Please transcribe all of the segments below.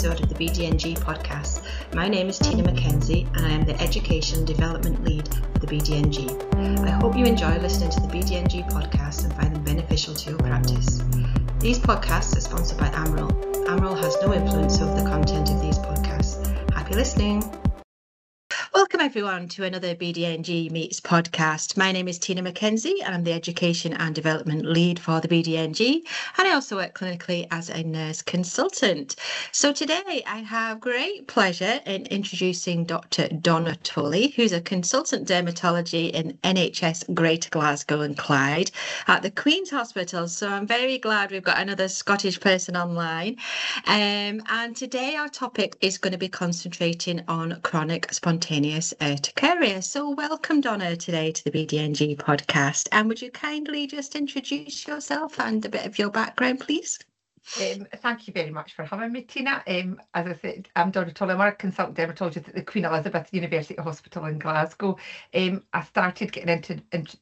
episode of the BDNG podcast. My name is Tina McKenzie and I am the Education Development Lead for the BDNG. I hope you enjoy listening to the BDNG podcast and find them beneficial to your practice. These podcasts are sponsored by Amaryl. Amaryl has no influence over the content of these podcasts. Happy listening. Welcome everyone to another BDNG Meets podcast. My name is Tina McKenzie and I'm the Education and Development Lead for the BDNG, and I also work clinically as a nurse consultant. So today I have great pleasure in introducing Dr. Donna Tully, who's a consultant dermatology in NHS Greater Glasgow and Clyde at the Queen's Hospital. So I'm very glad we've got another Scottish person online. And today our topic is going to be concentrating on chronic spontaneous urticaria. So welcome, Donna, today to the BDNG podcast. And would you kindly just introduce yourself and a bit of your background, please? Thank you very much for having me, Tina. As I said, I'm Donna Tully. I'm a consultant dermatologist at the Queen Elizabeth University Hospital in Glasgow. I started getting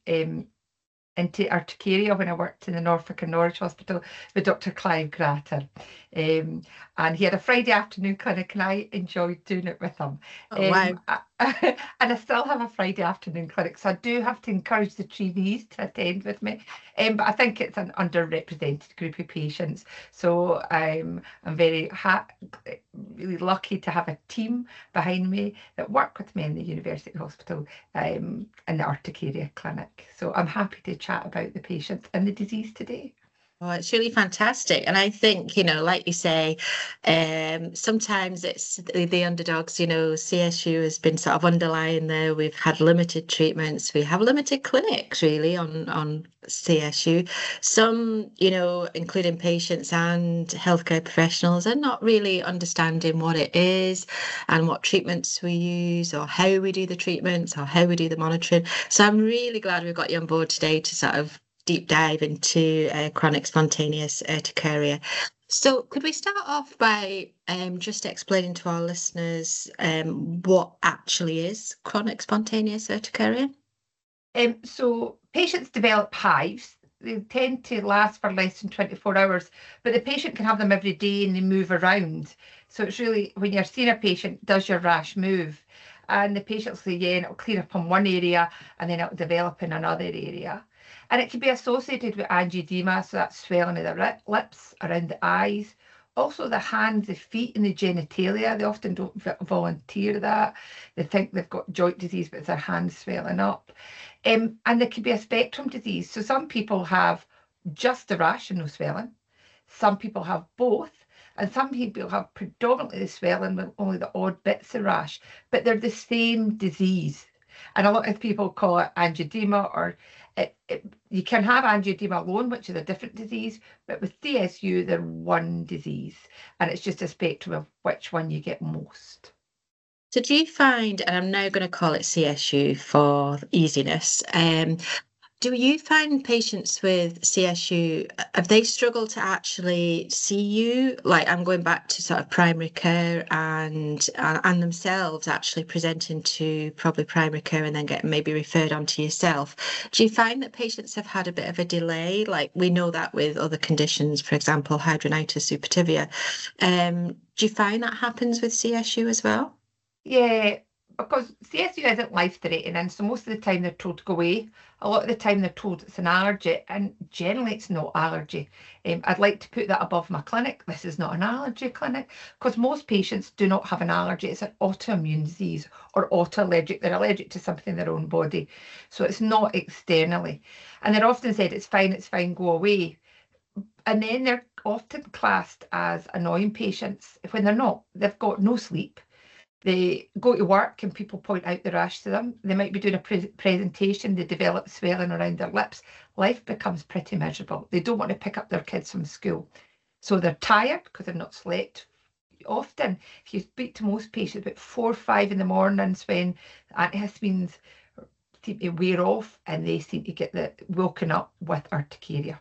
into urticaria when I worked in the Norfolk and Norwich Hospital with Dr. Clive Grattan. And he had a Friday afternoon clinic and I enjoyed doing it with him. Wow. And I still have a Friday afternoon clinic, so I do have to encourage the trainees to attend with me. But I think it's an underrepresented group of patients. So I'm very really lucky to have a team behind me that work with me in the University Hospital in the urticaria clinic. So I'm happy to chat about the patients and the disease today. Oh, it's really fantastic. And I think, like you say, sometimes it's the underdogs, CSU has been sort of underlying there. We've had limited treatments. We have limited clinics really on CSU. Some, including patients and healthcare professionals, are not really understanding what it is and what treatments we use or how we do the treatments or how we do the monitoring. So I'm really glad we've got you on board today to sort of deep dive into chronic spontaneous urticaria. So could we start off by just explaining to our listeners what actually is chronic spontaneous urticaria? So patients develop hives. They tend to last for less than 24 hours, but the patient can have them every day and they move around. So it's really, when you're seeing a patient, does your rash move? And the patient will say, yeah, and it'll clear up in one area and then it'll develop in another area. And it can be associated with angioedema, so that's swelling of the lips, around the eyes. Also the hands, the feet and the genitalia, they often don't volunteer that. They think they've got joint disease, but it's their hands swelling up. And there can be a spectrum disease. So some people have just the rash and no swelling. Some people have both. And some people have predominantly the swelling with only the odd bits of rash, but they're the same disease. And a lot of people call it angioedema, or you can have angioedema alone, which is a different disease, but with CSU, they're one disease. And it's just a spectrum of which one you get most. So do you find, and I'm now going to call it CSU for easiness, do you find patients with CSU, have they struggled to actually see you? Like, I'm going back to sort of primary care and themselves actually presenting to probably primary care and then getting maybe referred on to yourself. Do you find that patients have had a bit of a delay? Like, we know that with other conditions, for example, hidradenitis suppurativa. Do you find that happens with CSU as well? Yeah, because CSU isn't life-threatening, and so most of the time they're told to go away. A lot of the time they're told it's an allergy, and generally it's not allergy. I'd like to put that above my clinic. This is not an allergy clinic, because most patients do not have an allergy. It's an autoimmune disease or autoallergic. They're allergic to something in their own body. So it's not externally. And they're often said, it's fine, go away. And then they're often classed as annoying patients when they're not. They've got no sleep. They go to work and people point out the rash to them. They might be doing a presentation, they develop swelling around their lips. Life becomes pretty miserable. They don't want to pick up their kids from school. So they're tired because they've not slept. Often, if you speak to most patients, about 4 or 5 in the mornings when antihistamines seem to wear off and they seem to get woken up with urticaria.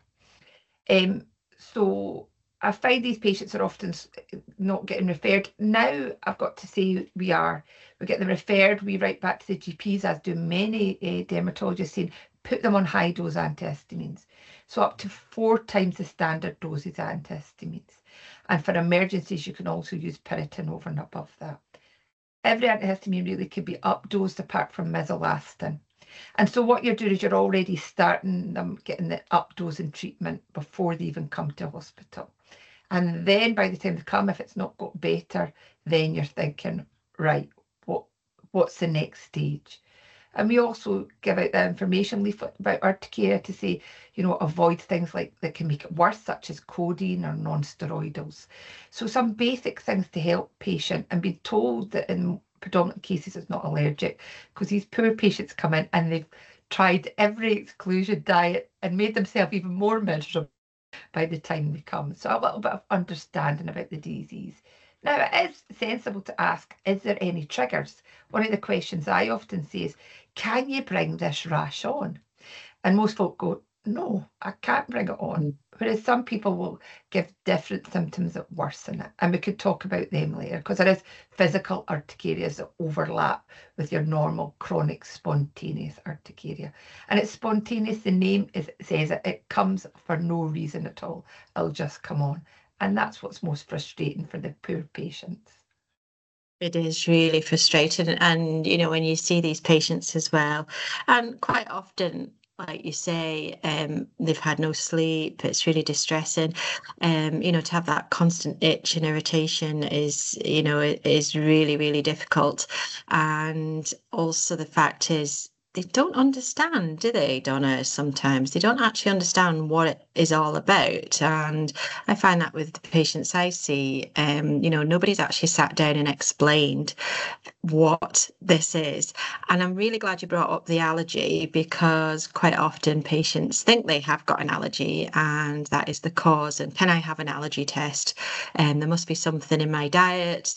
So I find these patients are often not getting referred. Now I've got to say we get them referred, we write back to the GPs, as do many dermatologists, saying put them on high dose antihistamines. So up to 4 times the standard doses of antihistamines. And for emergencies, you can also use Piriton over and above that. Every antihistamine really could be updosed apart from mesolastin. And so what you're doing is you're already starting them getting the updosing treatment before they even come to hospital. And then by the time they come, if it's not got better, then you're thinking, right, what's the next stage? And we also give out the information leaflet about urticaria to say, avoid things like that can make it worse, such as codeine or non-steroidals. So some basic things to help patient, and be told that in predominant cases it's not allergic, because these poor patients come in and they've tried every exclusion diet and made themselves even more miserable by the time they come. So a little bit of understanding about the disease. Now, it is sensible to ask, is there any triggers? One of the questions I often say is, can you bring this rash on? And most folk go, no, I can't bring it on. Whereas some people will give different symptoms that worsen it. And we could talk about them later, because there is physical urticarias that overlap with your normal chronic spontaneous urticaria. And it's spontaneous, the name says it comes for no reason at all. It'll just come on. And that's what's most frustrating for the poor patients. It is really frustrating. And, when you see these patients as well, and quite often, like you say, they've had no sleep, it's really distressing. To have that constant itch and irritation is really, really difficult. And also the fact is, they don't understand, do they, Donna? Sometimes they don't actually understand what it is all about. And I find that with the patients I see, nobody's actually sat down and explained what this is. And I'm really glad you brought up the allergy, because quite often patients think they have got an allergy and that is the cause. And can I have an allergy test? And there must be something in my diet.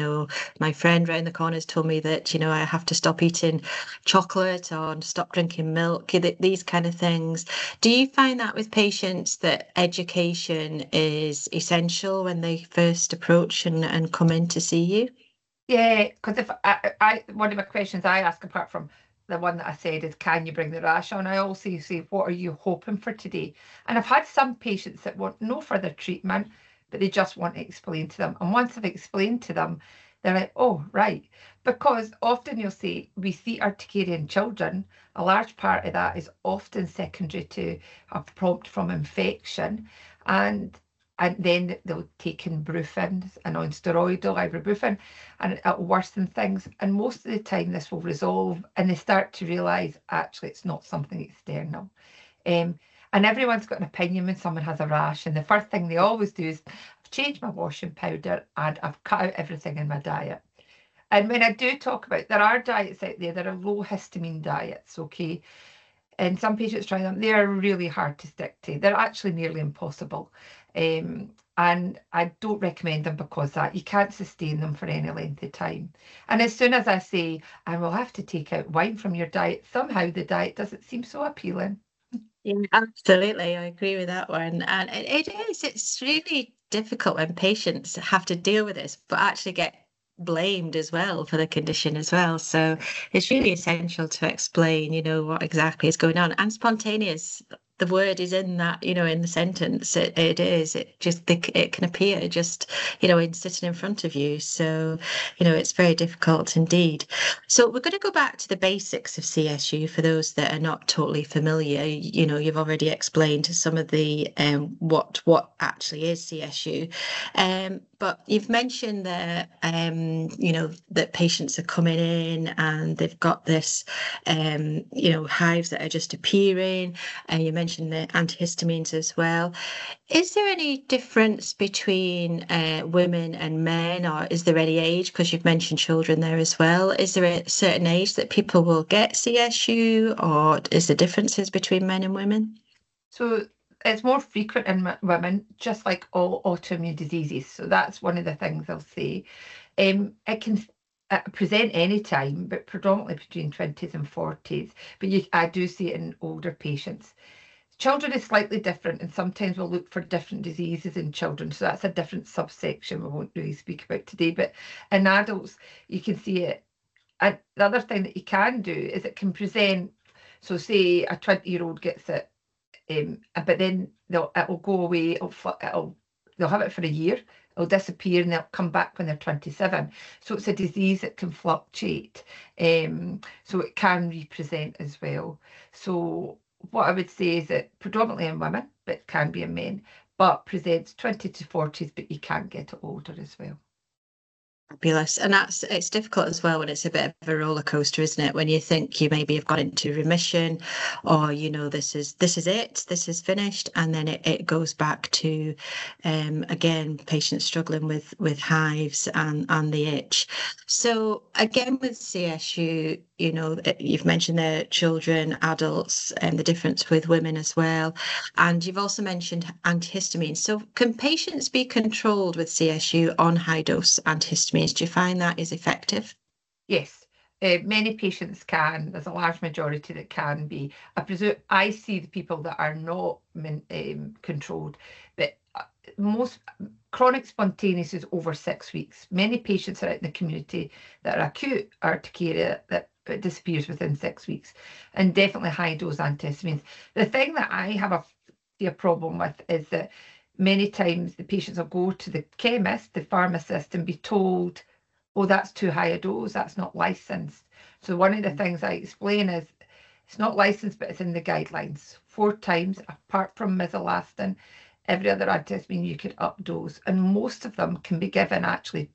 My friend round the corner has told me that, I have to stop eating chocolate or stop drinking milk, these kind of things. Do you find that with patients that education is essential when they first approach and come in to see you? Yeah, because if I one of my questions I ask, apart from the one that I said, is can you bring the rash on? I also say, what are you hoping for today? And I've had some patients that want no further treatment, but they just want to explain to them. And once I've explained to them, they're like, oh, right. Because often you'll see, we see urticaria in children. A large part of that is often secondary to a prompt from infection. And then they'll take in Brufen, a non-steroidal ibuprofen, and it'll worsen things. And most of the time this will resolve, and they start to realise actually it's not something external. And everyone's got an opinion when someone has a rash, and the first thing they always do is, I've changed my washing powder and I've cut out everything in my diet. And when I do talk about, there are diets out there that are low histamine diets, okay? And some patients try them, they are really hard to stick to. They're actually nearly impossible. And I don't recommend them because that you can't sustain them for any length of time. And as soon as I say, I will have to take out wine from your diet, somehow the diet doesn't seem so appealing. Yeah, absolutely. I agree with that one. And it's really difficult when patients have to deal with this, but actually get blamed as well for the condition as well. So it's really essential to explain, what exactly is going on. And spontaneous, the word is in that, in the sentence. It is. It can appear just, in sitting in front of you. So, it's very difficult indeed. So we're going to go back to the basics of CSU for those that are not totally familiar. You've already explained some of the what actually is CSU. But you've mentioned that, that patients are coming in and they've got this, hives that are just appearing. And you mentioned the antihistamines as well. Is there any difference between women and men, or is there any age? Because you've mentioned children there as well. Is there a certain age that people will get CSU, or is there differences between men and women? So it's more frequent in women, just like all autoimmune diseases. So that's one of the things I'll say. It can present any time, but predominantly between 20s and 40s. But I do see it in older patients. Children is slightly different, and sometimes we'll look for different diseases in children. So that's a different subsection we won't really speak about today. But in adults, you can see it. And the other thing that you can do is it can present. So say a 20-year-old gets it, but then it will go away. they'll have it for a year, it'll disappear, and they'll come back when they're 27. So it's a disease that can fluctuate. So it can represent as well. So what I would say is that predominantly in women, but it can be in men, but presents 20 to 40s, but you can get it older as well. Fabulous. And it's difficult as well when it's a bit of a roller coaster, isn't it? When you think you maybe have got into remission, or this is it, this is finished, and then it goes back to again, patients struggling with hives and the itch. So again, with CSU, you've mentioned the children, adults, and the difference with women as well. And you've also mentioned antihistamines. So can patients be controlled with CSU on high dose antihistamines? Do you find that is effective? Yes, many patients can. There's a large majority that can be. I presume I see the people that are not controlled, but most chronic spontaneous is over 6 weeks. Many patients are out in the community that are acute urticaria that disappears within 6 weeks, and definitely high dose antihistamines. The thing that I have a problem with is that many times the patients will go to the chemist, the pharmacist, and be told, oh, that's too high a dose, that's not licensed. So one of the things I explain is it's not licensed, but it's in the guidelines. 4 times, apart from misolastin, every other antihistamine you could updose, and most of them can be given actually.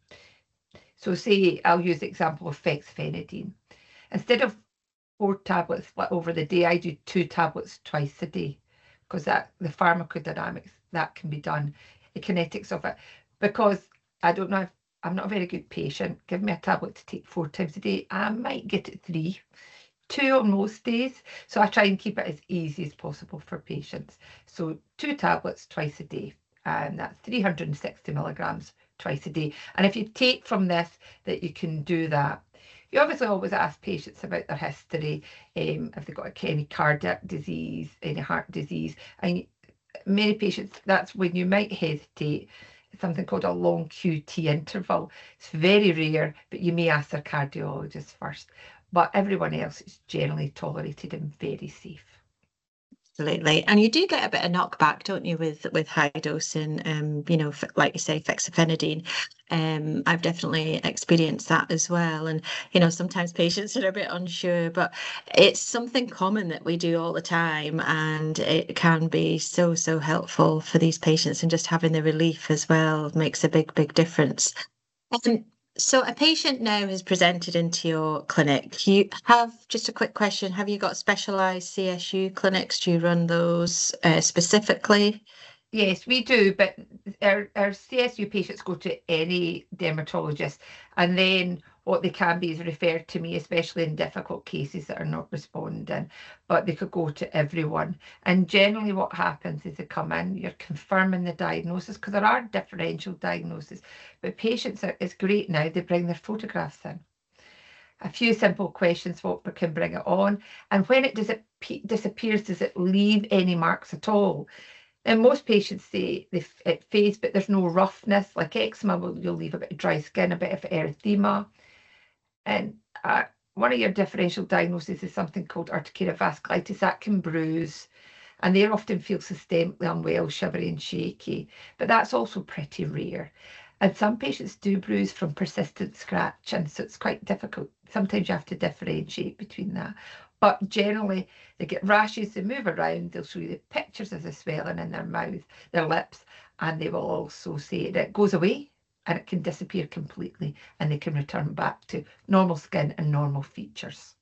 So say, I'll use the example of fexofenadine. Instead of 4 tablets split over the day, I do 2 tablets twice a day, because the pharmacodynamics, that can be done, the kinetics of it. Because I don't know, I'm not a very good patient. Give me a tablet to take 4 times a day, I might get it 3, 2 on most days. So I try and keep it as easy as possible for patients. So 2 tablets twice a day, and that's 360 milligrams twice a day. And if you take from this that you can do that, you obviously always ask patients about their history, if they've got any cardiac disease, any heart disease. And many patients, that's when you might hesitate. It's something called a long QT interval. It's very rare, but you may ask their cardiologist first. But everyone else is generally tolerated and very safe. Absolutely. And you do get a bit of knockback, don't you, with high dose and like you say, fexofenadine. I've definitely experienced that as well. And sometimes patients are a bit unsure, but it's something common that we do all the time, and it can be so helpful for these patients, and just having the relief as well makes a big difference. So a patient now has presented into your clinic. You have, just a quick question, have you got specialised CSU clinics? Do you run those specifically? Yes, we do, but our CSU patients go to any dermatologist, and then what they can be is referred to me, especially in difficult cases that are not responding, but they could go to everyone. And generally what happens is they come in, you're confirming the diagnosis, because there are differential diagnoses, but patients, it's great now, they bring their photographs in. A few simple questions, what can bring it on, and when it disappears, does it leave any marks at all? And most patients say it fades, but there's no roughness. Like eczema, you'll leave a bit of dry skin, a bit of erythema. And one of your differential diagnoses is something called urticaria vasculitis. That can bruise, and they often feel systemically unwell, shivery and shaky. But that's also pretty rare. And some patients do bruise from persistent scratching, so it's quite difficult. Sometimes you have to differentiate between that. But generally, they get rashes, they move around, they'll show you the pictures of the swelling in their mouth, their lips, and they will also say that it goes away and it can disappear completely, and they can return back to normal skin and normal features.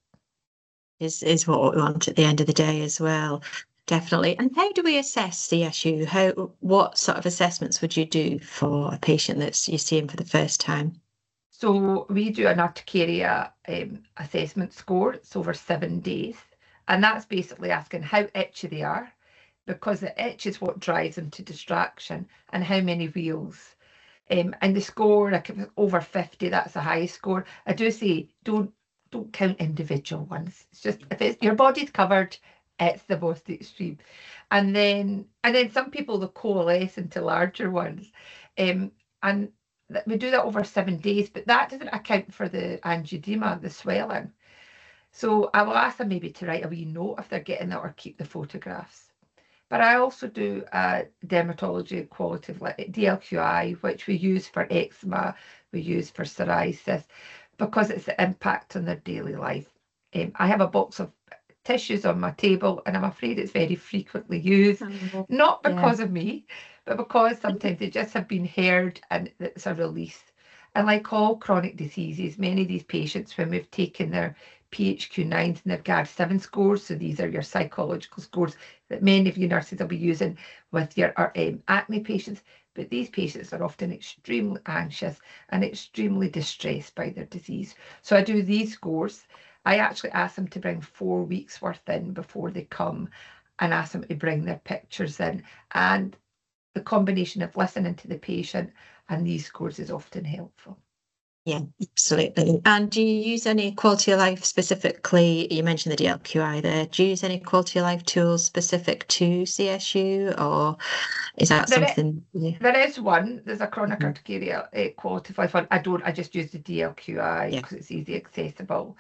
Is what we want at the end of the day as well. Definitely. And how do we assess CSU? What sort of assessments would you do for a patient that you're seeing for the first time? So we do an urticaria assessment score. It's over 7 days. And that's basically asking how itchy they are, because the itch is what drives them to distraction, and how many wheals. And the score, like if it's over 50, that's the highest score. I do say don't count individual ones. It's just if it's your body's covered, it's the most extreme. And then some people will coalesce into larger ones. And we do that over 7 days, but that doesn't account for the angioedema, the swelling. So I will ask them maybe to write a wee note if they're getting that, or keep the photographs. But I also do dermatology quality of DLQI, which we use for eczema, we use for psoriasis, because it's the impact on their daily life. I have a box of tissues on my table, and I'm afraid it's very frequently used, not because of me, but because sometimes they just have been heard and it's a release. And like all chronic diseases, many of these patients, when we've taken their PHQ-9s and their GAD-7 scores, so these are your psychological scores that many of you nurses will be using with your acne patients, but these patients are often extremely anxious and extremely distressed by their disease. So I do these scores. I actually ask them to bring 4 weeks worth in before they come, and ask them to bring their pictures in. And the combination of listening to the patient and these scores is often helpful. Yeah, absolutely. And do you use any quality of life specifically? You mentioned the DLQI there. Do you use any quality of life tools specific to CSU, or is that something? There is one. There's a chronic urticaria quality of life one. I just use the DLQI because it's easy accessible.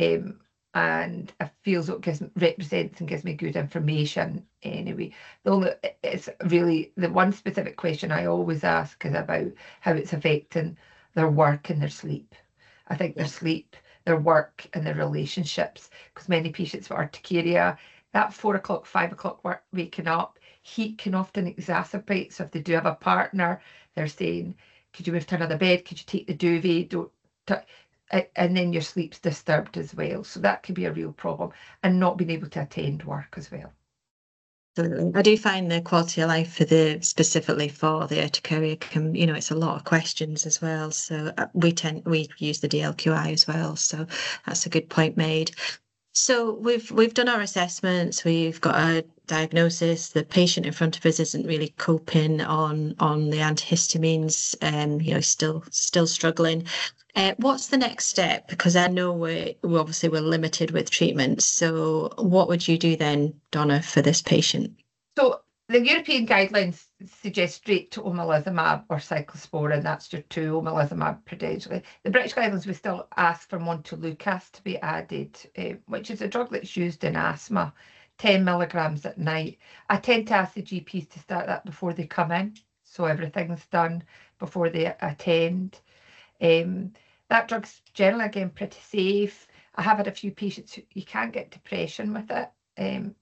And it feels it represents and gives me good information anyway. It's really the one specific question I always ask is about how it's affecting their work and their sleep. I think their sleep, their work, and their relationships, because many patients with urticaria, that 4 o'clock, 5 o'clock waking up, heat can often exacerbate. So if they do have a partner, they're saying, could you move to another bed? Could you take the duvet? And then your sleep's disturbed as well. So that could be a real problem, and not being able to attend work as well. I do find the quality of life specifically for the urticaria it's a lot of questions as well. So we use the DLQI as well. So that's a good point made. So we've done our assessments, we've got a diagnosis, the patient in front of us isn't really coping on the antihistamines, still struggling. What's the next step? Because I know we're limited with treatment. So what would you do then, Donna, for this patient? So the European guidelines suggest straight to omalizumab or cyclosporin. That's your 2, omalizumab prudentially. The British guidelines, we still ask for montelukast to be added, which is a drug that's used in asthma, 10 milligrams at night. I tend to ask the GPs to start that before they come in, so everything's done before they attend. That drug's generally, again, pretty safe. I have had a few patients who you can't get depression with it. And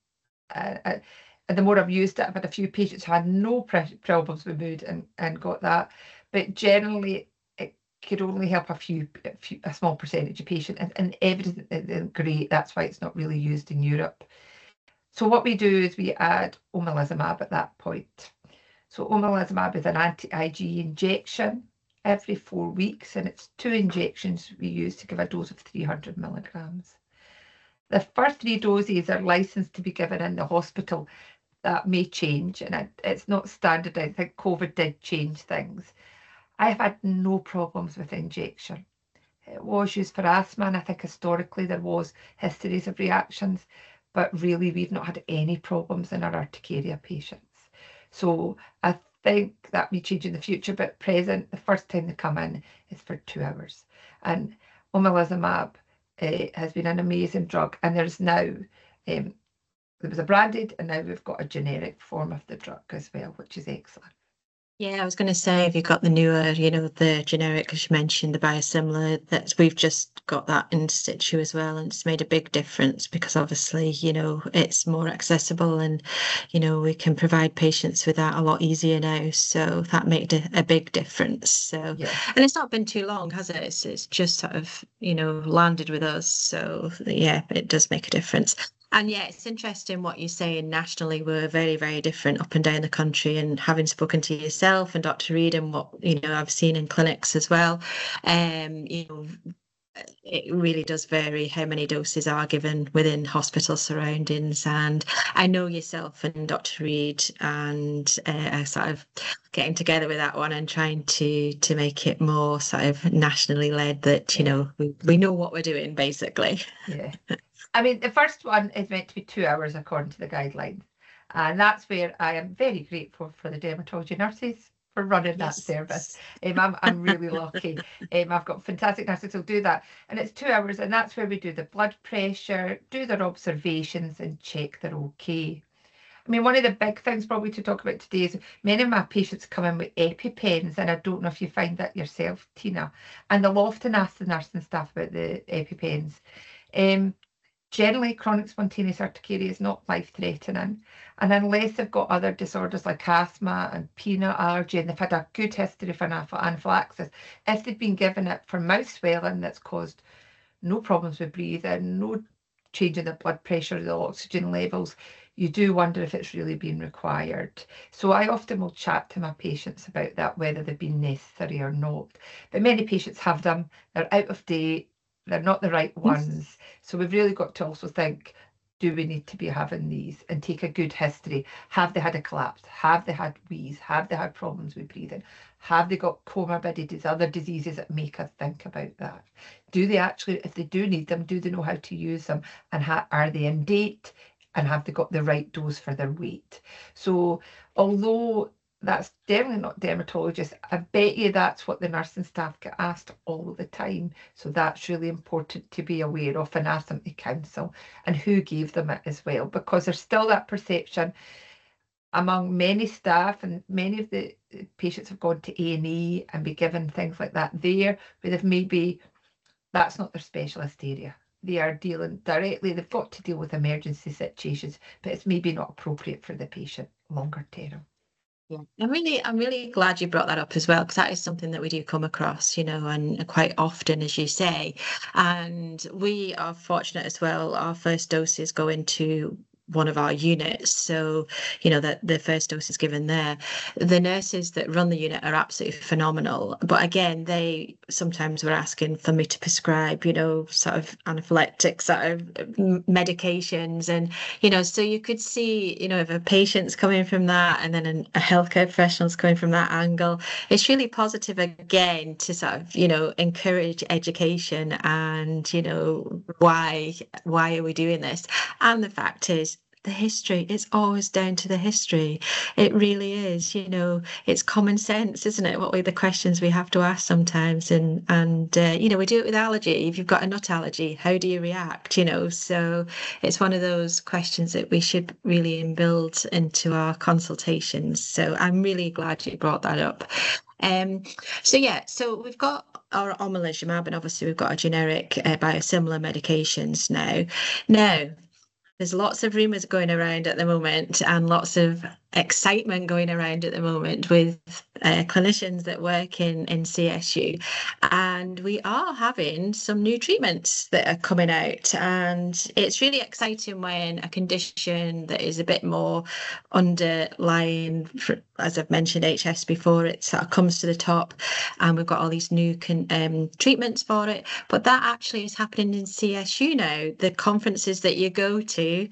the more I've used it, I've had a few patients who had no problems with mood and got that. But generally, it could only help a small percentage of patients. And evidence isn't great. That's why it's not really used in Europe. So what we do is we add omalizumab at that point. So omalizumab is an anti-IgE injection every 4 weeks, and it's 2 injections we use to give a dose of 300 milligrams. The first 3 doses are licensed to be given in the hospital. That may change, and it's not standard. I think COVID did change things. I have had no problems with injection. It was used for asthma, and I think historically there was histories of reactions, but really we've not had any problems in our urticaria patients. So I think that may change in the future, but present, the first time they come in is for 2 hours. And omalizumab has been an amazing drug, and there's now, there was a branded, and now we've got a generic form of the drug as well, which is excellent. Yeah, I was going to say, have you got the newer, the generic, as you mentioned, the biosimilar, that we've just got that in situ as well, and it's made a big difference because obviously, it's more accessible, and, we can provide patients with that a lot easier now. So that made a big difference. So, and it's not been too long, has it? It's just sort of, landed with us. So yeah, it does make a difference. And yeah, it's interesting what you're saying. Nationally, we're very, very different up and down the country. And having spoken to yourself and Dr. Reid and what I've seen in clinics as well, it really does vary how many doses are given within hospital surroundings. And I know yourself and Dr. Reid and sort of getting together with that one and trying to make it more sort of nationally led, that we know what we're doing basically. Yeah. I mean, the first one is meant to be 2 hours according to the guidelines. And that's where I am very grateful for the dermatology nurses for running that service. I'm really lucky. I've got fantastic nurses who'll do that. And it's 2 hours, and that's where we do the blood pressure, do their observations, and check they're okay. I mean, one of the big things probably to talk about today is many of my patients come in with EpiPens, and I don't know if you find that yourself, Tina, and they'll often ask the nursing staff about the EpiPens. Generally, chronic spontaneous urticaria is not life-threatening, and unless they've got other disorders like asthma and peanut allergy, and they've had a good history of anaphylaxis, if they've been given it for mouth swelling that's caused no problems with breathing, no change in the blood pressure, the oxygen levels, you do wonder if it's really been required. So I often will chat to my patients about that, whether they've been necessary or not. But many patients have them, they're out of date, they're not the right ones. So we've really got to also think, do we need to be having these, and take a good history? Have they had a collapse? Have they had wheeze? Have they had problems with breathing? Have they got comorbidities, other diseases that make us think about that? Do they actually, if they do need them, do they know how to use them? And are they in date? And have they got the right dose for their weight? So although that's definitely not dermatologists, I bet you that's what the nursing staff get asked all the time. So that's really important to be aware of and ask them to counsel, and who gave them it as well, because there's still that perception among many staff, and many of the patients have gone to A&E and be given things like that there, where they've maybe, that's not their specialist area. They are dealing directly, they've got to deal with emergency situations, but it's maybe not appropriate for the patient longer term. Yeah, I'm really glad you brought that up as well, because that is something that we do come across, and quite often, as you say. And we are fortunate as well. Our first doses go into one of our units, so that the first dose is given there. The nurses that run the unit are absolutely phenomenal, but again, they sometimes were asking for me to prescribe sort of anaphylactic sort of medications, and so you could see if a patient's coming from that, and then a healthcare professional's coming from that angle, it's really positive again to sort of encourage education, and why are we doing this. And the fact is, the history, it's always down to the history. It really is. It's common sense, isn't it? What are the questions we have to ask sometimes? And we do it with allergy. If you've got a nut allergy, how do you react? So it's one of those questions that we should really build into our consultations. So I'm really glad you brought that up. So we've got our omalizumab, and obviously we've got our generic biosimilar medications now. There's lots of rumours going around at the moment, and lots of excitement going around at the moment with clinicians that work in CSU, and we are having some new treatments that are coming out, and it's really exciting when a condition that is a bit more underlying, as I've mentioned HS before, it sort of comes to the top, and we've got all these new treatments for it. But that actually is happening in CSU now. The conferences that you go to,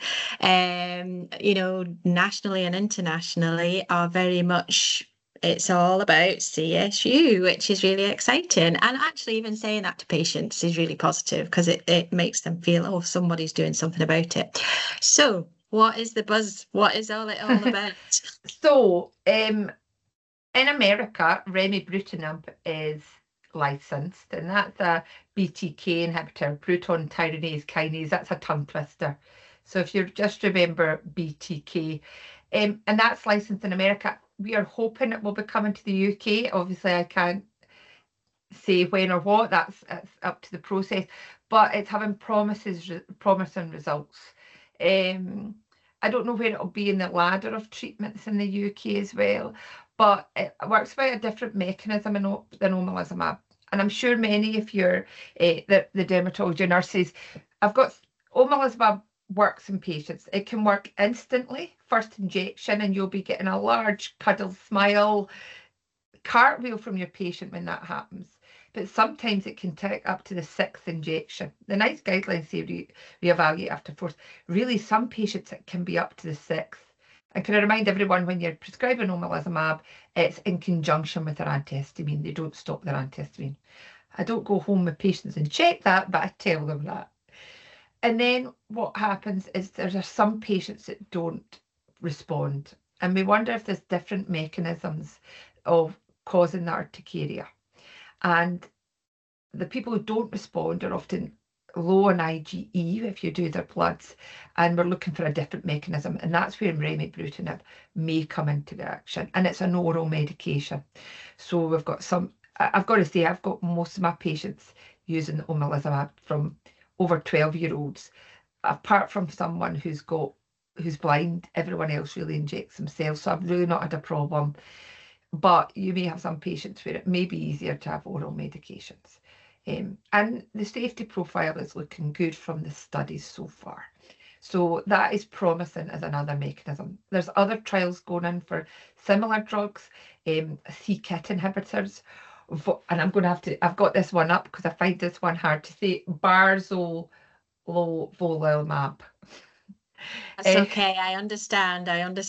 nationally and internationally, are very much, it's all about CSU, which is really exciting. And actually even saying that to patients is really positive, because it makes them feel, oh, somebody's doing something about it. So what is the buzz? What is all about? So in America, remibrutinib is licensed, and that's a BTK inhibitor, proton tyrosine kinase. That's a tongue twister. So if you just remember BTK, and that's licensed in America. We are hoping it will be coming to the UK. Obviously, I can't say when or what. That's up to the process, but it's having promising results. I don't know where it'll be in the ladder of treatments in the UK as well, but it works by a different mechanism than omalizumab. And I'm sure many of your the dermatology nurses, I've got omalizumab works in patients. It can work instantly, first injection, and you'll be getting a large cuddle smile cartwheel from your patient when that happens. But sometimes it can take up to the 6th injection. The NICE guidelines say reevaluate after 4th. Really, some patients it can be up to the 6th. And can I remind everyone, when you're prescribing omalizumab, it's in conjunction with their antihistamine. They don't stop their antihistamine. I don't go home with patients and check that, but I tell them that. And then what happens is there are some patients that don't respond. And we wonder if there's different mechanisms of causing the urticaria. And the people who don't respond are often low on IgE if you do their bloods, and we're looking for a different mechanism, and that's where remibrutinib may come into the action, and it's an oral medication. So we've got some, I've got to say, I've got most of my patients using omalizumab from over 12-year-olds, apart from someone who's blind. Everyone else really injects themselves, so I've really not had a problem. But you may have some patients where it may be easier to have oral medications. And the safety profile is looking good from the studies so far. So that is promising as another mechanism. There's other trials going on for similar drugs, c-KIT inhibitors, and I'm going to have to, I've got this one up because I find this one hard to say, barzolvolimab. That's okay, I understand.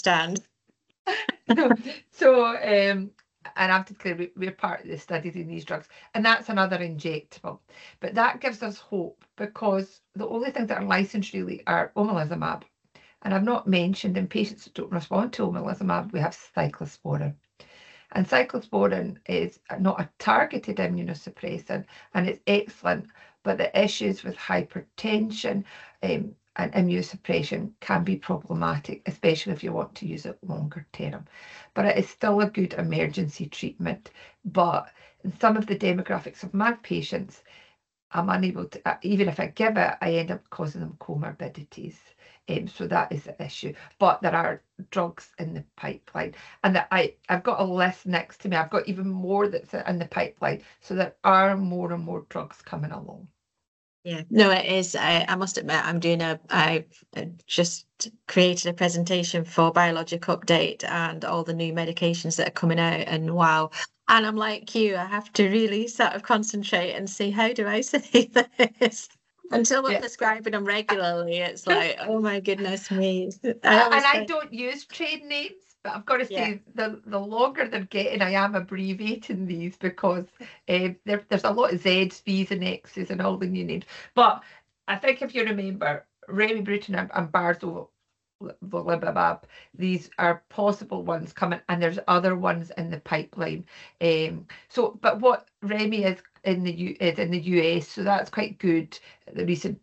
So, and I've declared we're part of the studies in these drugs, and that's another injectable. But that gives us hope, because the only things that are licensed really are omalizumab. And I've not mentioned, in patients that don't respond to omalizumab, we have cyclosporin. And cyclosporin is not a targeted immunosuppressant, and it's excellent, but the issues with hypertension and immunosuppression can be problematic, especially if you want to use it longer term. But it is still a good emergency treatment. But in some of the demographics of my patients, I'm unable to, even if I give it, I end up causing them comorbidities. So that is the issue. But there are drugs in the pipeline, and that I've got a list next to me. I've got even more that's in the pipeline. So there are more and more drugs coming along. Yeah, no, it is. I must admit, I've just created a presentation for Biologic Update and all the new medications that are coming out, and wow. And I'm like you, I have to really sort of concentrate and see, how do I say this? Until we're prescribing them regularly, it's like, oh my goodness me. I don't use trade names, but I've got to say, the longer they're getting, I am abbreviating these, because there's a lot of Z's, V's and X's and all the new names. But I think if you remember, remibrutinib and barzolvolimab, these are possible ones coming, and there's other ones in the pipeline. But what Remi is in the US, so that's quite good. The recent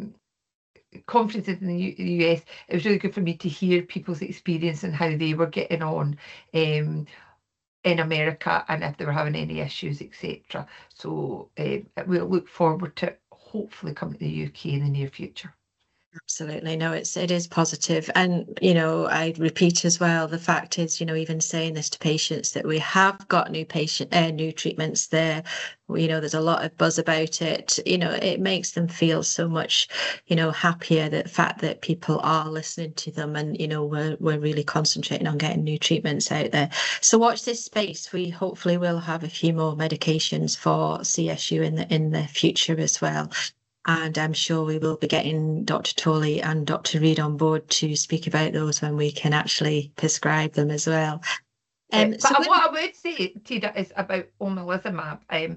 conferences in the US, it was really good for me to hear people's experience and how they were getting on in America, and if they were having any issues, etc. So we'll look forward to hopefully coming to the UK in the near future. Absolutely. No, it is positive. And, I repeat as well, the fact is, even saying this to patients, that we have got new treatments there. There's a lot of buzz about it. It makes them feel so much, happier, the fact that people are listening to them, and, we're really concentrating on getting new treatments out there. So watch this space. We hopefully will have a few more medications for CSU in the future as well. And I'm sure we will be getting Dr. Tolley and Dr. Reid on board to speak about those when we can actually prescribe them as well. But what I would say, Tina, is about omalizumab.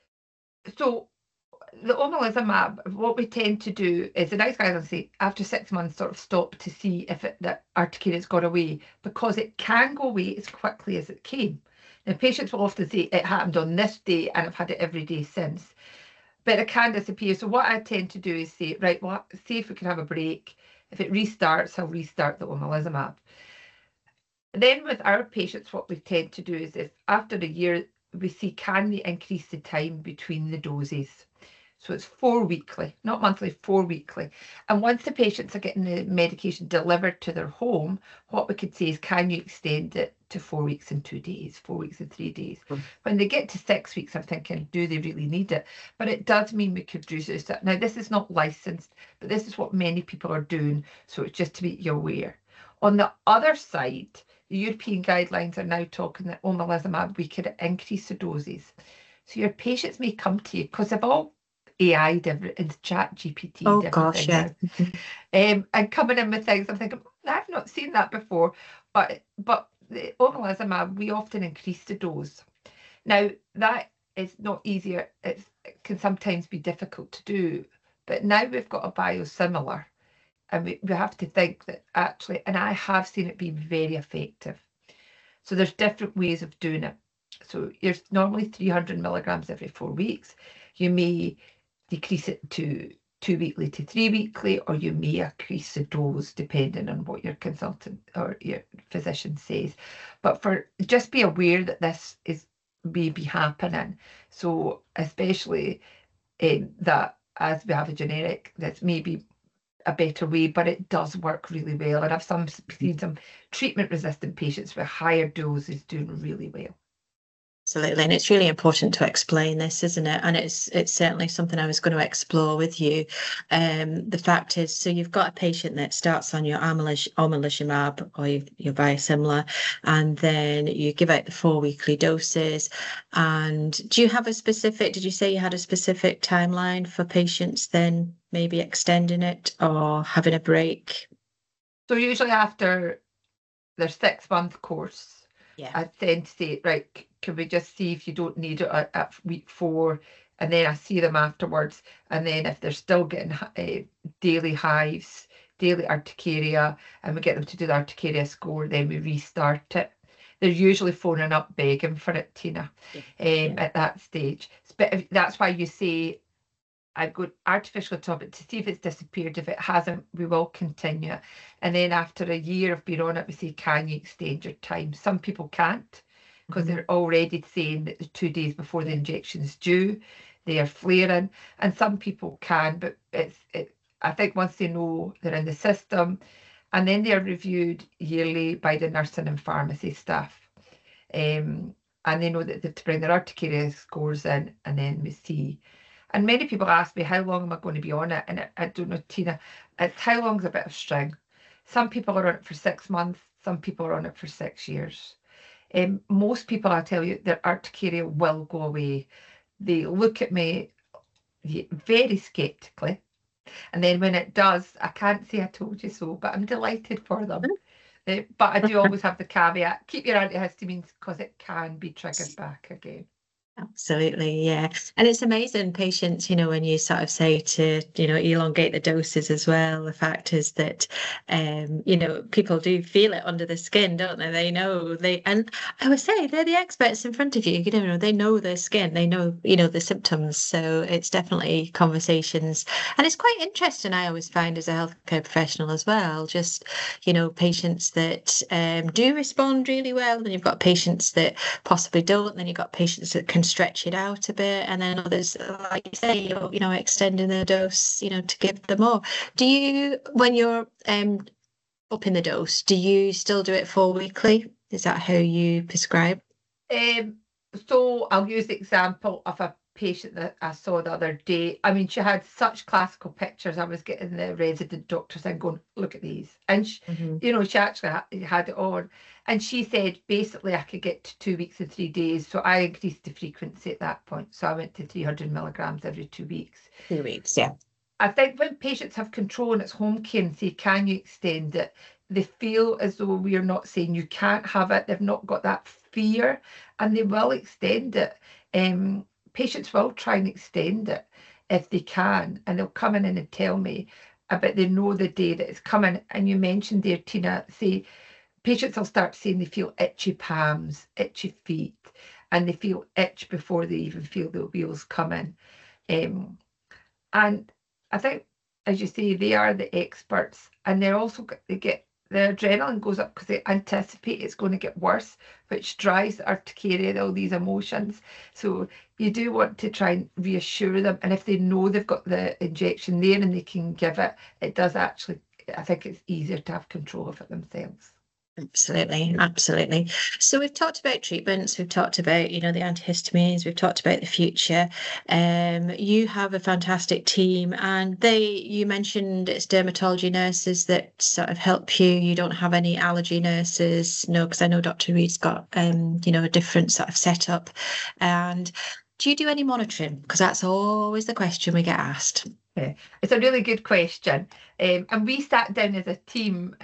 So the omalizumab, what we tend to do is, the nice guys will say, after 6 months, sort of stop to see if the urticaria's got away, because it can go away as quickly as it came. Now, patients will often say, it happened on this day and I've had it every day since. But it can disappear. So what I tend to do is say, right, well, see if we can have a break. If it restarts, I'll restart the omalizumab. Then with our patients, what we tend to do is, if after a year, we see, can we increase the time between the doses? So it's 4 weekly, not monthly, 4 weekly. And once the patients are getting the medication delivered to their home, what we could say is, can you extend it to 4 weeks and 2 days, 4 weeks and 3 days? When they get to 6 weeks, I'm thinking, do they really need it? But it does mean we could reduce it. Now, this is not licensed, but this is what many people are doing. So it's just to make you aware. On the other side, the European guidelines are now talking that omalizumab, we could increase the doses. So your patients may come to you, because they've all AI'd into ChatGPT. Oh gosh, yeah. And coming in with things, I'm thinking, I've not seen that before. But the omalizumab, we often increase the dose. Now, that is not easier. It can sometimes be difficult to do. But now we've got a biosimilar, and we have to think that actually, and I have seen it be very effective. So there's different ways of doing it. So you're normally 300 milligrams every 4 weeks. You may decrease it to 2 weekly to 3 weekly, or you may increase the dose depending on what your consultant or your physician says. But just be aware that this may be happening. So especially that as we have a generic, this may be a better way, but it does work really well. And I've seen some treatment-resistant patients with higher doses doing really well. Absolutely, and it's really important to explain this, isn't it? And it's certainly something I was going to explore with you. The fact is, so you've got a patient that starts on your omalizumab or your biosimilar, and then you give out the 4 weekly doses. And do you have a specific? Did you say you had a specific timeline for patients then maybe extending it or having a break? So usually after their 6-month course, I tend to say, right, can we just see if you don't need it at week 4, and then I see them afterwards, and then if they're still getting daily hives, daily urticaria, and we get them to do the urticaria score, then we restart it. They're usually phoning up begging for it, Tina, at that stage. But that's why you say, I've got artificial atopic to see if it's disappeared. If it hasn't, we will continue. And then after a year of being on it, we say, can you extend your time? Some people can't, because they're already saying that the 2 days before the injection is due, they are flaring. And some people can, but I think once they know they're in the system, and then they're reviewed yearly by the nursing and pharmacy staff. And they know that they have to bring their urticaria scores in, and then we see. And many people ask me, how long am I going to be on it? And I don't know, Tina, it's how long's a bit of string. Some people are on it for 6 months. Some people are on it for 6 years. Most people, I tell you, their urticaria will go away. They look at me very skeptically. And then when it does, I can't say I told you so, but I'm delighted for them. But I do always have the caveat, keep your antihistamines, because it can be triggered back again. Absolutely, yeah. And it's amazing, patients, when you sort of say to, elongate the doses as well. The fact is that, people do feel it under the skin, don't they? They know and I would say they're the experts in front of you. They know their skin, they know, the symptoms. So it's definitely conversations. And it's quite interesting, I always find, as a healthcare professional as well, just, patients that do respond really well. Then you've got patients that possibly don't. And then you've got patients that can stretch it out a bit, and then others, like you say, extending the dose, to give them more. Do you, when you're upping the dose, do you still do it 4 weekly? Is that how you prescribe? So I'll use the example of a patient that I saw the other day. I mean, she had such classical pictures. I was getting the resident doctors and going, look at these. And she, she actually had it on. And she said, basically, I could get to 2 weeks and 3 days. So I increased the frequency at that point. So I went to 300 milligrams every 2 weeks. 2 weeks, yeah. I think when patients have control and it's home care and say, can you extend it? They feel as though we are not saying you can't have it. They've not got that fear, and they will extend it. Patients will try and extend it if they can, and they'll come in and tell me about they know the day that it's coming. And you mentioned there, Tina, say patients will start saying they feel itchy palms, itchy feet, and they feel itch before they even feel the wheels coming. And I think, as you say, they are the experts, and they're also the adrenaline goes up because they anticipate it's going to get worse, which drives the urticaria, all these emotions. So you do want to try and reassure them. And if they know they've got the injection there and they can give it, it does actually, I think it's easier to have control of it themselves. Absolutely, absolutely. So we've talked about treatments, we've talked about, the antihistamines, we've talked about the future. You have a fantastic team, and you mentioned it's dermatology nurses that sort of help you. You don't have any allergy nurses, no, because I know Dr. Reid's got, a different sort of setup. And do you do any monitoring? Because that's always the question we get asked. Yeah, it's a really good question. And we sat down as a team,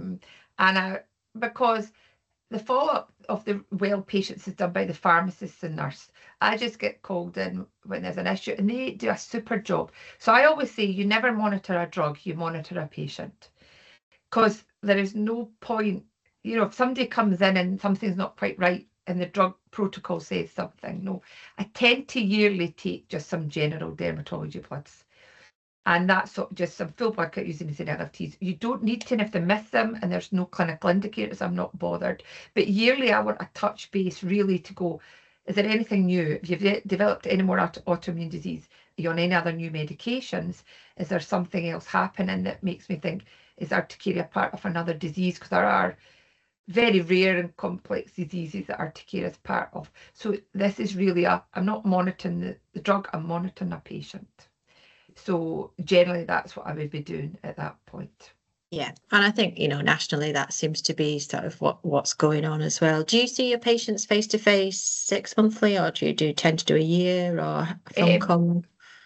because the follow-up of the well patients is done by the pharmacist and nurse. I just get called in when there's an issue, and they do a super job. So I always say you never monitor a drug, you monitor a patient. Because there is no point, if somebody comes in and something's not quite right and the drug protocol says something, no. I tend to yearly take just some general dermatology bloods. And that's just some full blood count using these LFTs. You don't need to, and if they miss them and there's no clinical indicators, I'm not bothered. But yearly, I want a touch base really to go, is there anything new? If you've developed any more autoimmune disease, are you on any other new medications? Is there something else happening that makes me think, is urticaria part of another disease? Because there are very rare and complex diseases that urticaria is part of. So this is really I'm not monitoring the drug, I'm monitoring a patient. So generally that's what I would be doing at that point. Yeah, and I think, nationally that seems to be sort of what's going on as well. Do you see your patients face to face 6 monthly, or do you tend to do a year or phone call?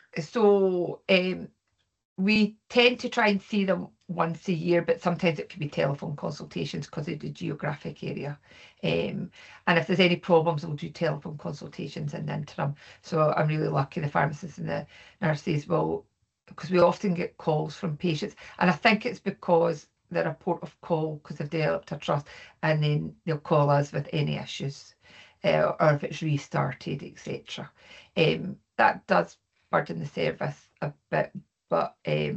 So we tend to try and see them once a year, but sometimes it can be telephone consultations because of the geographic area. And if there's any problems, we'll do telephone consultations in the interim. So I'm really lucky the pharmacists and the nurses will, because we often get calls from patients. And I think it's because they're a port of call because they've developed a trust, and then they'll call us with any issues or if it's restarted, etc. That does burden the service a bit, but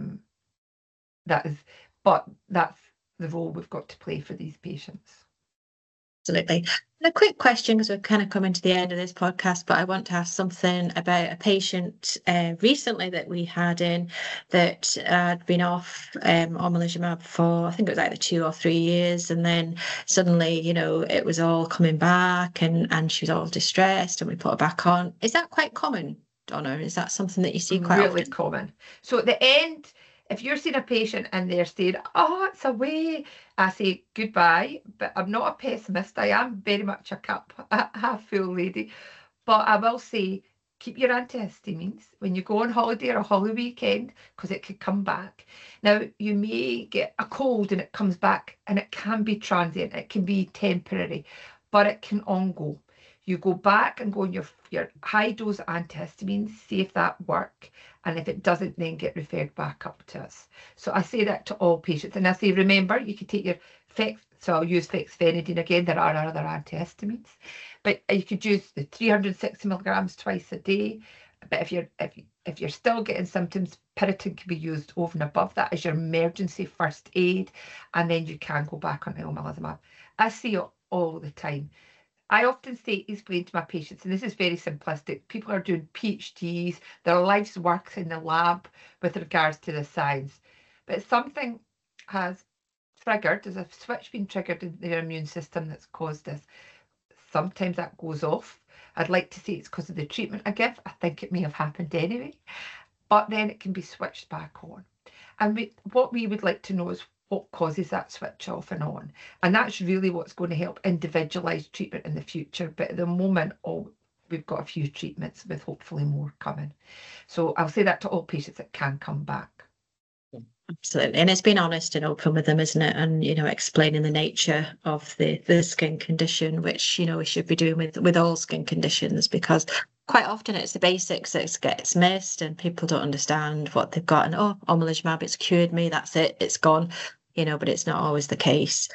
that's the role we've got to play for these patients. Absolutely. And a quick question, because we're kind of coming to the end of this podcast, but I want to ask something about a patient recently that we had in that had been off omalizumab for, I think it was either 2 or 3 years, and then suddenly, it was all coming back and she was all distressed, and we put her back on. Is that quite common, Donna? Is that something that you see quite often? Really common. So at the end, if you're seeing a patient and they're saying, oh, it's away, I say goodbye, but I'm not a pessimist. I am very much a cup half full lady. But I will say, keep your antihistamines when you go on holiday or a holiday weekend, because it could come back. Now, you may get a cold and it comes back, and it can be transient, it can be temporary, but it can on-go. You go back and go on your high dose antihistamines, see if that work, and if it doesn't, then get referred back up to us. So I say that to all patients, and I say, remember, you can take your so I'll use fexofenadine again. There are other antihistamines, but you could use the 360 milligrams twice a day. But if you're still getting symptoms, Piriton can be used over and above that as your emergency first aid, and then you can go back on omalizumab. I see it all the time. I often explain to my patients, and this is very simplistic, people are doing PhDs, their life's work in the lab with regards to the science, but something has triggered, there's a switch being triggered in their immune system that's caused this. Sometimes that goes off. I'd like to say it's because of the treatment I give. I think it may have happened anyway, but then it can be switched back on. And what we would like to know is what causes that switch off and on. And that's really what's going to help individualised treatment in the future. But at the moment, we've got a few treatments with hopefully more coming. So I'll say that to all patients that can come back. Absolutely. And it's being honest and open with them, isn't it? And, explaining the nature of the skin condition, which, we should be doing with all skin conditions, because quite often it's the basics that gets missed and people don't understand what they've got. And, omalizumab, it's cured me, that's it, it's gone, but it's not always the case.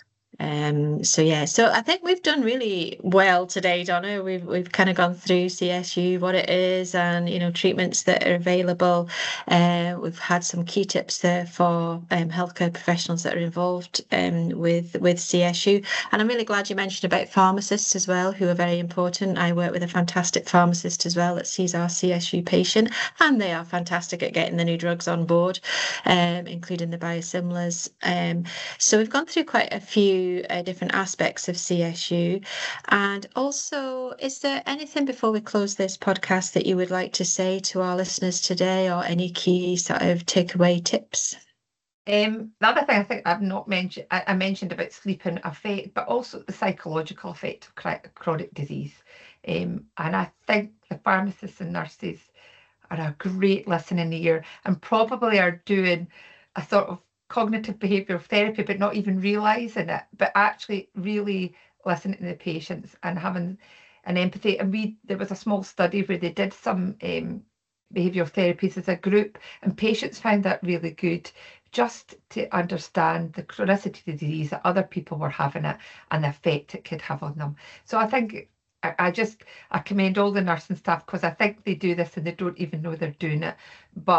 So I think we've done really well today, Donna. We've kind of gone through CSU, what it is, and treatments that are available. We've had some key tips there for healthcare professionals that are involved with CSU, and I'm really glad you mentioned about pharmacists as well, who are very important. I work with a fantastic pharmacist as well that sees our CSU patient, and they are fantastic at getting the new drugs on board, including the biosimilars. So we've gone through quite a few different aspects of CSU. And also, is there anything before we close this podcast that you would like to say to our listeners today, or any key sort of takeaway tips? The other thing I think I've not mentioned, I mentioned about sleeping effect, but also the psychological effect of chronic disease. And I think the pharmacists and nurses are a great listening ear, and probably are doing a sort of cognitive behavioural therapy, but not even realising it, but actually really listening to the patients and having an empathy. And there was a small study where they did some behavioural therapies as a group, and patients found that really good, just to understand the chronicity of the disease, that other people were having it and the effect it could have on them. So I think I commend all the nursing staff, because I think they do this and they don't even know they're doing it, but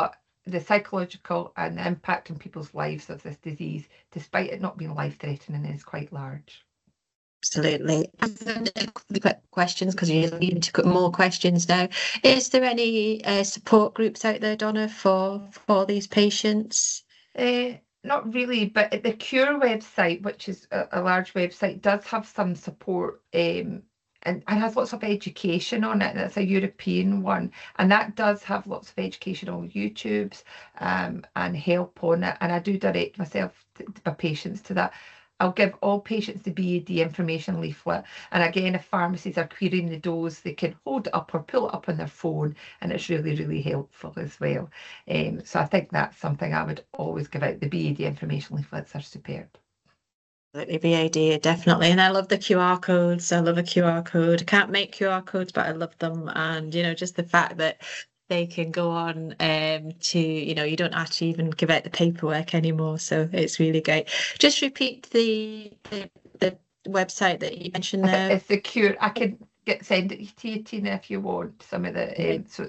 the psychological and the impact on people's lives of this disease, despite it not being life-threatening, is quite large. Absolutely. And quick questions, because you're leading to more questions now. Is there any support groups out there, Donna, for these patients? Not really, but the Cure website, which is a large website, does have some support and has lots of education on it. That's a European one, and that does have lots of educational YouTubes and help on it. And I do direct myself my patients to that. I'll give all patients the BAD information leaflet. And again, if pharmacies are querying the dose, they can hold it up or pull it up on their phone, and it's really, really helpful as well. So I think that's something I would always give out. The BAD information leaflets are superb. Absolutely, BAD, definitely. And I love the QR codes. I love a QR code. I can't make QR codes, but I love them. And, just the fact that they can go on to, you don't actually even give out the paperwork anymore. So it's really great. Just repeat the website that you mentioned there. It's the Cure. I can send it to you, Tina, if you want some of the.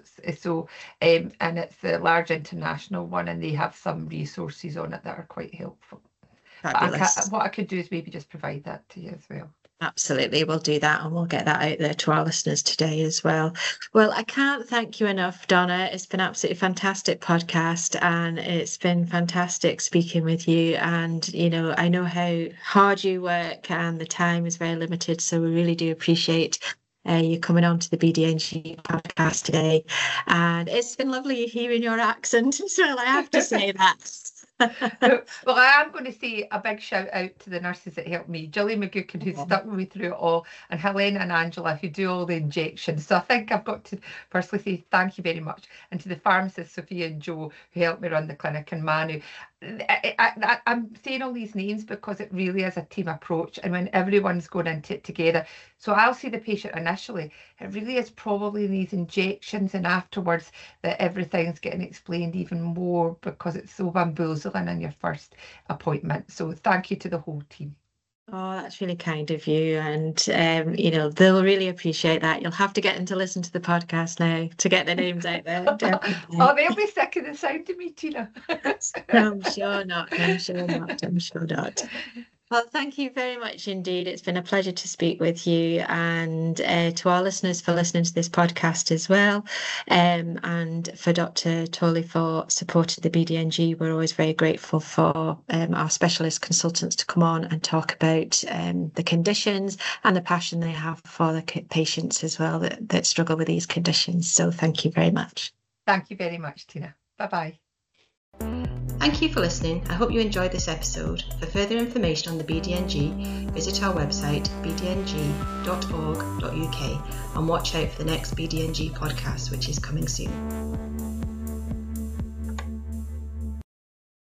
And it's the large international one, and they have some resources on it that are quite helpful. Fabulous. What I could do is maybe just provide that to you as well. Absolutely, we'll do that, and we'll get that out there to our listeners today as well. Well, I can't thank you enough, Donna. It's been absolutely fantastic podcast, and it's been fantastic speaking with you. And I know how hard you work, and the time is very limited, so we really do appreciate you coming on to the BDNG podcast today. And it's been lovely hearing your accent as well, I have to say that. Well, I am going to say a big shout out to the nurses that helped me, Gillian McGuckin, who stuck with me through it all, and Helena and Angela, who do all the injections. So I think I've got to firstly say thank you very much, and to the pharmacists, Sophia and Joe, who helped me run the clinic, and Manu. I'm saying all these names because it really is a team approach, and when everyone's going into it together. So I'll see the patient initially. It really is probably these injections and afterwards that everything's getting explained even more, because it's so bamboozling in your first appointment. So thank you to the whole team. Oh, that's really kind of you. And, they'll really appreciate that. You'll have to get them to listen to the podcast now to get their names out there. Oh, they'll be sick of the sound of me, Tina. I'm sure not. Well, thank you very much indeed. It's been a pleasure to speak with you, and to our listeners for listening to this podcast as well. And for Dr. Tolley for supporting the BDNG. We're always very grateful for our specialist consultants to come on and talk about the conditions and the passion they have for the patients as well that struggle with these conditions. So thank you very much. Thank you very much, Tina. Bye-bye. Thank you for listening. I hope you enjoyed this episode. For further information on the BDNG, visit our website bdng.org.uk and watch out for the next BDNG podcast, which is coming soon.